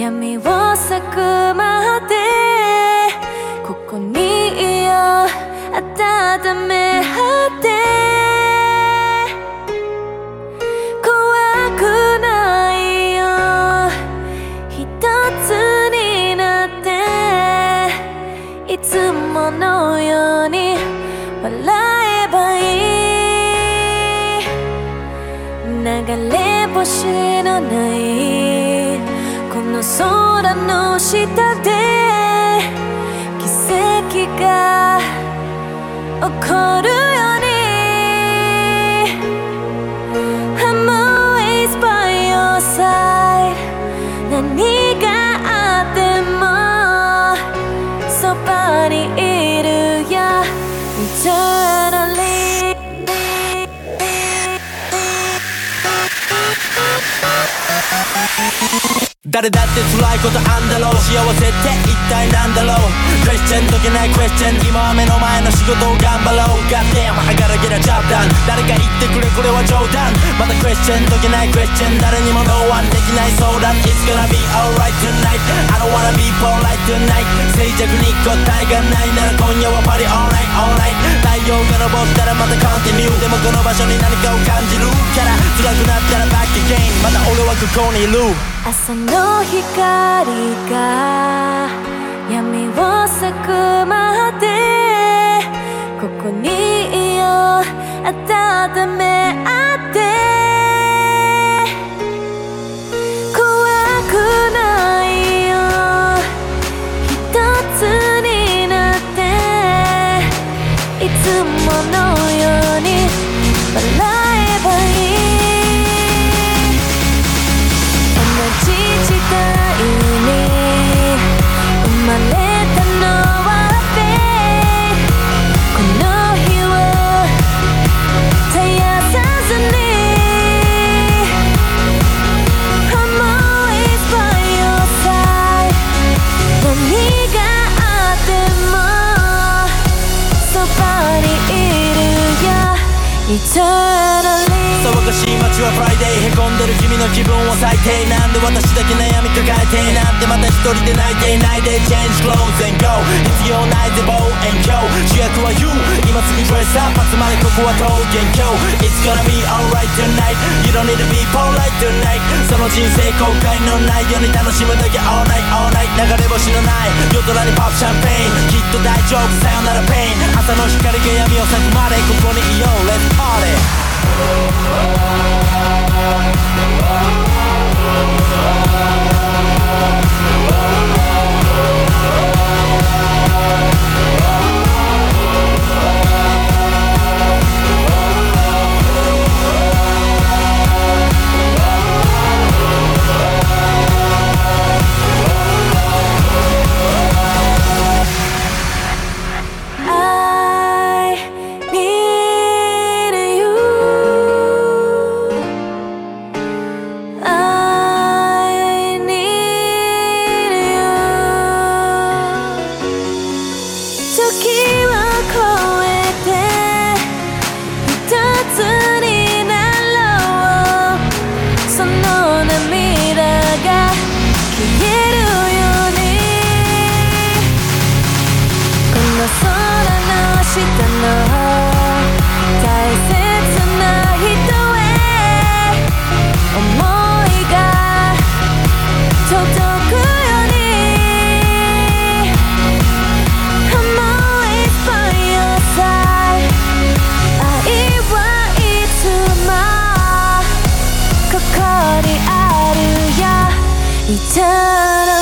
闇を咲くまでここにいよう温め合って怖くないよ一つになっていつものように笑えばいい流れ星のないこの空の下で奇跡が起こるように I'm always by your side 何があってもそばにいるよ Eternally 誰だって辛いことあんだろう幸せって一体なんだろうクエスチョン解けないクエスチョン今は目の前の仕事を頑張ろう Goddamn I gotta get a job done 誰か言ってくれこれは冗談またクエスチョン解けないクエスチョン誰にもノーワンできない相談 It's gonna be alright tonight I don't wanna be polite tonight 静寂に答えがないなら今夜はパリ alright 太陽が昇ったらまた continue でもこの場所に何かを感じるから辛くなったら back again また俺はここにいる朝の光が闇を咲くまでここにいよう温め合って怖くないよ一つになっていつものように笑えばいい時代に生まれたのはこの日を絶やさずに I'm always by your side 何があってもそばにいるよ Eternally 騒がしい街はフライデーへこんでる君の気分は最低なんで私だけ悩み抱えてなんてまた一人で泣いていないで Change clothes and go 必要ないぜ bow and go 主役は You 今すぐ dress up 集まれここは桃源郷 It's gonna be alright tonight You don't need to be polite tonight その人生後悔のないように楽しむだけ all night 流れ星のない夜空にポップシャンペーンきっと大丈夫さよならペイン朝の光が闇を咲くまでここにいよう Let's party 下の大切な人へ思いが届くように I'm always by your side 愛はいつもここにあるよ Eternal